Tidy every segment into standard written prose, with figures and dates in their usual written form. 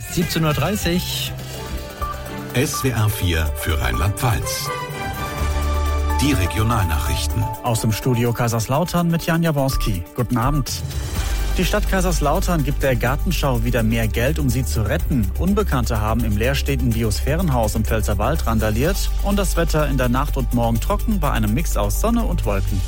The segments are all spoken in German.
17:30 Uhr. SWR 4 für Rheinland-Pfalz. Die Regionalnachrichten. Aus dem Studio Kaiserslautern mit Jan Jaworski. Guten Abend. Die Stadt Kaiserslautern gibt der Gartenschau wieder mehr Geld, um sie zu retten. Unbekannte haben im leerstehenden Biosphärenhaus im Pfälzerwald randaliert. Und das Wetter in der Nacht und morgen trocken bei einem Mix aus Sonne und Wolken.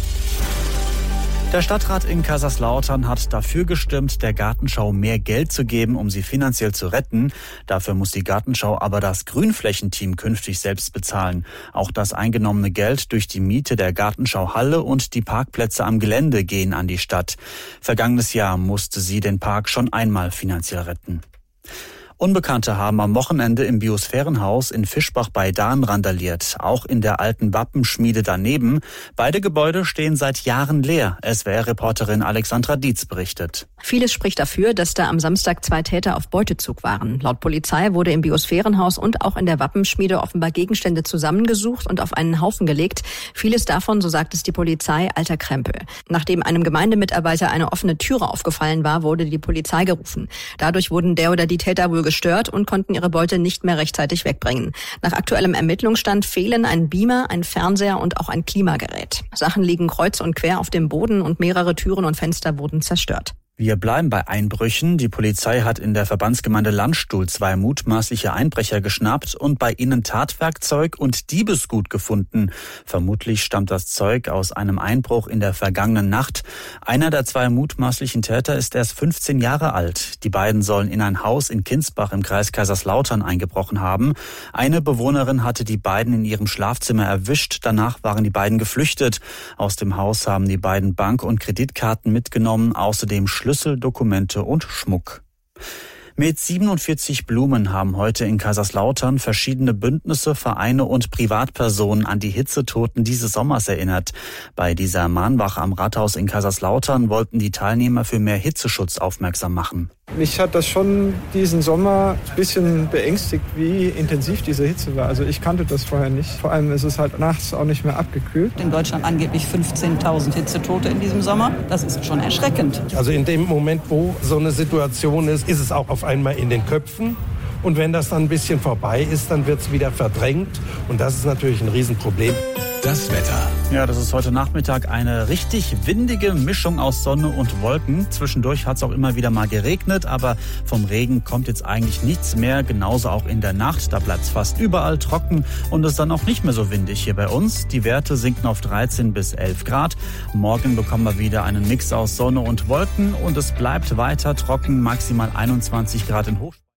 Der Stadtrat in Kaiserslautern hat dafür gestimmt, der Gartenschau mehr Geld zu geben, um sie finanziell zu retten. Dafür muss die Gartenschau aber das Grünflächenteam künftig selbst bezahlen. Auch das eingenommene Geld durch die Miete der Gartenschauhalle und die Parkplätze am Gelände gehen an die Stadt. Vergangenes Jahr musste sie den Park schon einmal finanziell retten. Unbekannte haben am Wochenende im Biosphärenhaus in Fischbach bei Dahn randaliert, auch in der alten Wappenschmiede daneben. Beide Gebäude stehen seit Jahren leer. SWR-Reporterin Alexandra Dietz berichtet. Vieles spricht dafür, dass da am Samstag 2 Täter auf Beutezug waren. Laut Polizei wurde im Biosphärenhaus und auch in der Wappenschmiede offenbar Gegenstände zusammengesucht und auf einen Haufen gelegt. Vieles davon, so sagt es die Polizei, alter Krempel. Nachdem einem Gemeindemitarbeiter eine offene Türe aufgefallen war, wurde die Polizei gerufen. Dadurch wurden der oder die Täter wohl gestört und konnten ihre Beute nicht mehr rechtzeitig wegbringen. Nach aktuellem Ermittlungsstand fehlen ein Beamer, ein Fernseher und auch ein Klimagerät. Sachen liegen kreuz und quer auf dem Boden und mehrere Türen und Fenster wurden zerstört. Wir bleiben bei Einbrüchen. Die Polizei hat in der Verbandsgemeinde Landstuhl 2 mutmaßliche Einbrecher geschnappt und bei ihnen Tatwerkzeug und Diebesgut gefunden. Vermutlich stammt das Zeug aus einem Einbruch in der vergangenen Nacht. Einer der 2 mutmaßlichen Täter ist erst 15 Jahre alt. Die beiden sollen in ein Haus in Kinsbach im Kreis Kaiserslautern eingebrochen haben. Eine Bewohnerin hatte die beiden in ihrem Schlafzimmer erwischt. Danach waren die beiden geflüchtet. Aus dem Haus haben die beiden Bank- und Kreditkarten mitgenommen, außerdem Schlüssel, Dokumente und Schmuck. Mit 47 Blumen haben heute in Kaiserslautern verschiedene Bündnisse, Vereine und Privatpersonen an die Hitzetoten dieses Sommers erinnert. Bei dieser Mahnwache am Rathaus in Kaiserslautern wollten die Teilnehmer für mehr Hitzeschutz aufmerksam machen. Mich hat das schon diesen Sommer ein bisschen beängstigt, wie intensiv diese Hitze war. Also ich kannte das vorher nicht. Vor allem ist es halt nachts auch nicht mehr abgekühlt. In Deutschland angeblich 15.000 Hitzetote in diesem Sommer. Das ist schon erschreckend. Also in dem Moment, wo so eine Situation ist, ist es auch auf einmal in den Köpfen. Und wenn das dann ein bisschen vorbei ist, dann wird es wieder verdrängt. Und das ist natürlich ein Riesenproblem. Das Wetter. Ja, das ist heute Nachmittag eine richtig windige Mischung aus Sonne und Wolken. Zwischendurch hat es auch immer wieder mal geregnet, aber vom Regen kommt jetzt eigentlich nichts mehr. Genauso auch in der Nacht, da bleibt es fast überall trocken und es ist dann auch nicht mehr so windig hier bei uns. Die Werte sinken auf 13 bis 11 Grad. Morgen bekommen wir wieder einen Mix aus Sonne und Wolken und es bleibt weiter trocken, maximal 21 Grad in Hochsprung.